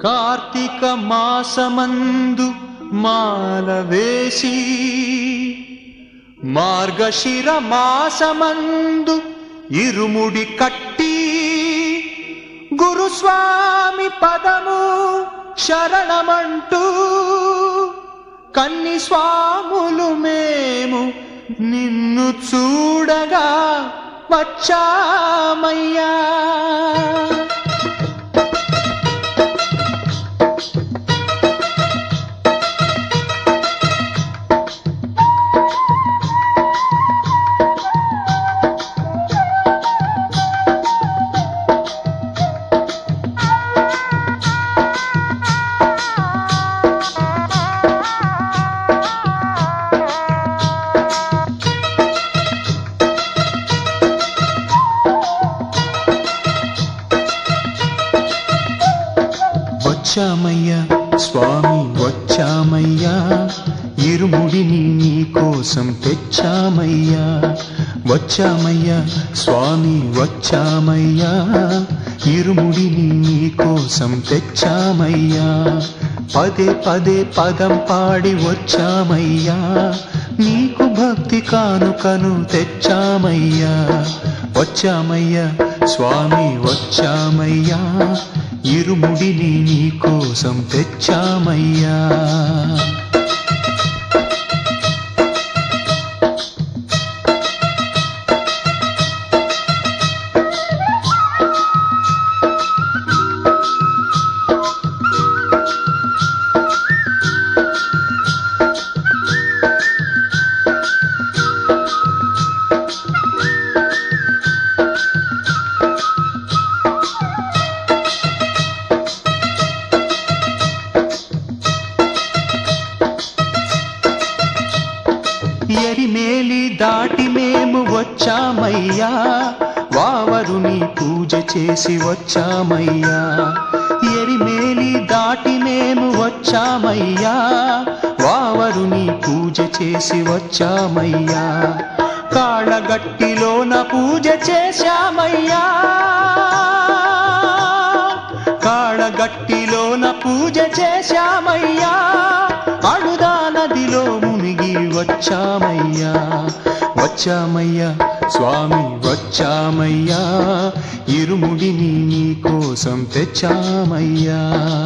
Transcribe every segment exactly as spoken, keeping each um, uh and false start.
కార్తీక మాసమందు మాల వేసి మార్గశిర మాసమందు ఇరుముడి కట్టి గురుస్వామి పదము శరణమంటూ కన్ని స్వాములు మేము నిన్ను చూడగా వచ్చామయ్యా. వచ్చామయ్యా స్వామి వచ్చామయ్యా, ఇరుముడిని నీ కోసం తెచ్చామయ్యా. వచ్చామయ్యా స్వామి వచ్చామయ్యా, ఇరుముడిని నీ కోసం తెచ్చామయ్యా. పదే పదే పదం పాడి వచ్చామయ్యా, నీకు భక్తి కానుకను తెచ్చామయ్యా. వచ్చామయ్యా స్వామి వచ్చామయ్యా, ఇరుముడిని నీ కోసం తెచ్చామయ్యా. ఎరిమేలి దాటి మేము వచ్చామయ్యా, వావరుని పూజ చేసి వచ్చామయ్యా. ఎరిమేలి దాటి మేము వచ్చామయ్యా, వావరుని పూజ చేసి వచ్చామయ్యా. కాళ్ళగట్టిలోన పూజ చేశామయ్యా, కాళ్ళగట్టిలోన పూజ చేశామయ్యా. అడుదా నదిలో మునిగి వచ్చామయ్యా. వచ్చామయ్యా స్వామి వచ్చామయ్యా, ఇరుముడిని నీ కోసం తెచ్చామయ్యా.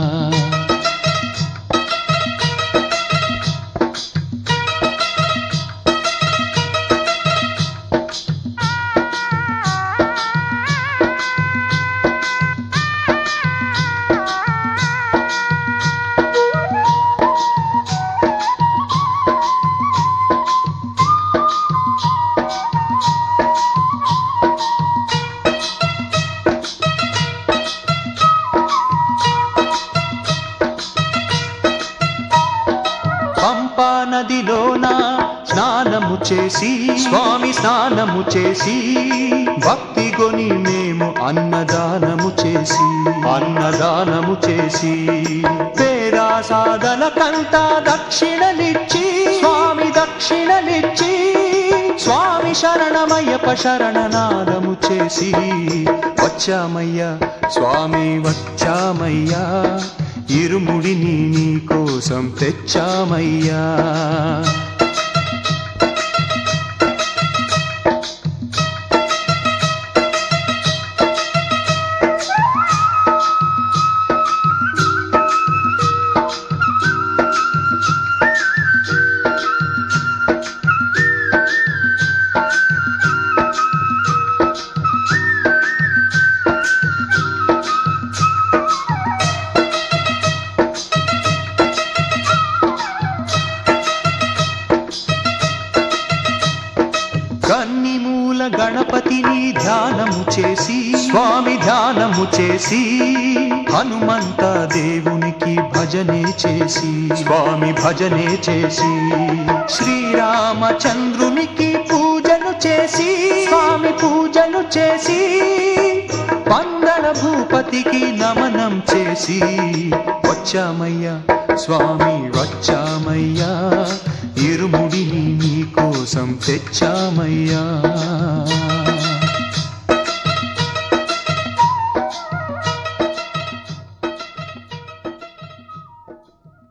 పంపా నదిలోన స్నానము చేసి స్వామి స్నానము చేసి, భక్తి గొని మేము అన్నదానము చేసి అన్నదానము చేసి, పేరా సాధనకంతా దక్షిణలిచ్చి స్వామి దక్షిణలిచ్చి, స్వామి శరణమయ్యప్ప శరణనాదము చేసి వచ్చామయ్యా స్వామి వచ్చామయ్యా, ఇరుముడిని నీ కోసం తెచ్చామయ్యా. కన్ని మూల గణపతిని ధ్యానము చేసి స్వామి ధ్యానము చేసి, హనుమంత దేవునికి భజనే చేసి స్వామి భజనే చేసి, శ్రీరామచంద్రునికి పూజను చేసి స్వామి పూజను చేసి, పందల భూపతికి నమనం చేసి వచ్చామయ్యా స్వామి వచ్చామయ్యా, ఇరుముడిని నీ కోసం తెచ్చామయ్యా.